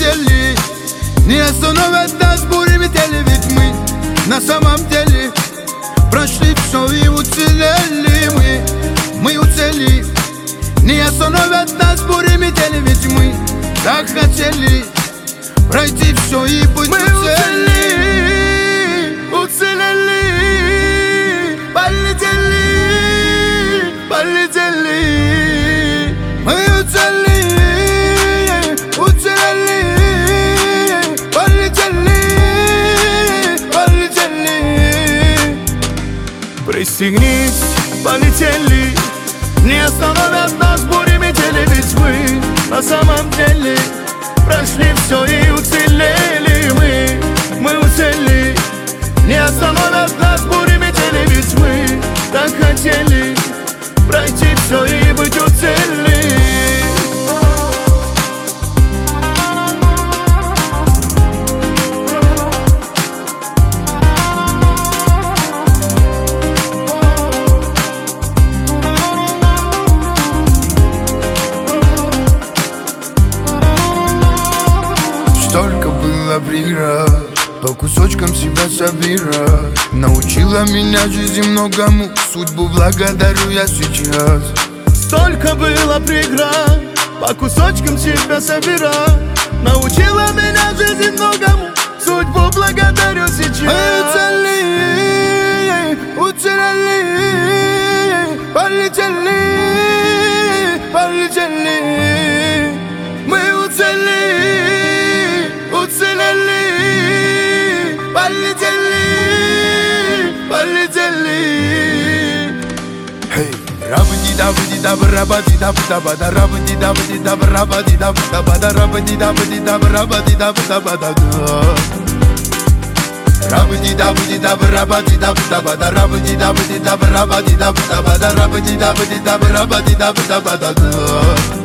уцели. Не остановят нас бурями тели, ведь мы на самом деле прошли все и уцелели мы уцели. Не остановят нас бурями тели, ведь мы так хотели пройти все и быть уцелели, полетели, полетели. Мы уцелели, полетели, полетели. Пристегнись, полетели. Не остановят нас бурями тели, ведь мы на самом деле прошли все и уцелели мы уцелели. Не остановят нас бурями тели, ведь мы так хотели пройти все и быть уцелели. Столько было преград, по кусочкам себя собирать. Научила меня жизнь многому, судьбу благодарю я сейчас. Столько было преград, по кусочкам себя собирать. Научила меня жизнь многому, судьбу благодарю сейчас. Мы уцелели, уцелели, полетели, полетели. Мы уцелели, уцелели, полетели, полетели. Hey, rabadi dabadi dab rabadi dab dabada rabadi dabadi dab rabadi dab dabada rabadi dabadi dab rabadi dab dabada. Rabadi dabadi dab rabadi dab dabada rabadi dabadi dab rabadi dab dabada rabadi dabadi dab rabadi dab dabada.